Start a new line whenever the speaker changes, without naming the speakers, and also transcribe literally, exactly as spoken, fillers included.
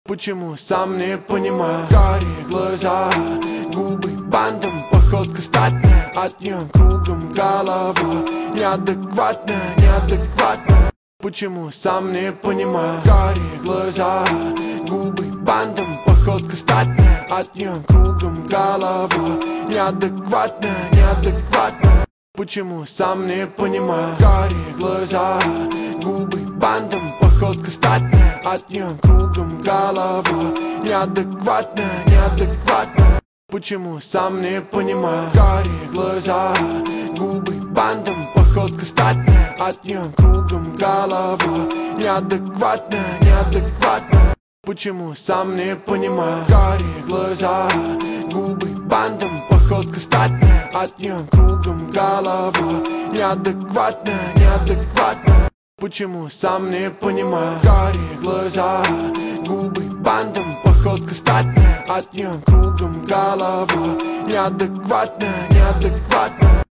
Почему, сам не понимаю. Карие глаза, губы бантом, походка статная, от нее кругом голова. Неадекватная, неадекватная. Почему, сам не понимаю. Карие глаза, губы бантом, походка статная, от нее кругом голова. Неадекватная, неадекватная. Почему, сам не понимаю. Карие глаза, губы бантом, походка статная, от нее кругом голова. Неадекватная, неадекватная. Почему, сам не понимаю. Карие глаза, губы бантом, походка статная, от нее кругом голова. Неадекватная, неадекватная. Почему, сам не понимаю. Карие глаза, губы бантом, походка статная, от нее кругом голова. Неадекватная, неадекватная. Почему, сам не понимаю. Карие глаза, губы бантом, походка статная, от нее кругом голова. Неадекватная, неадекватная.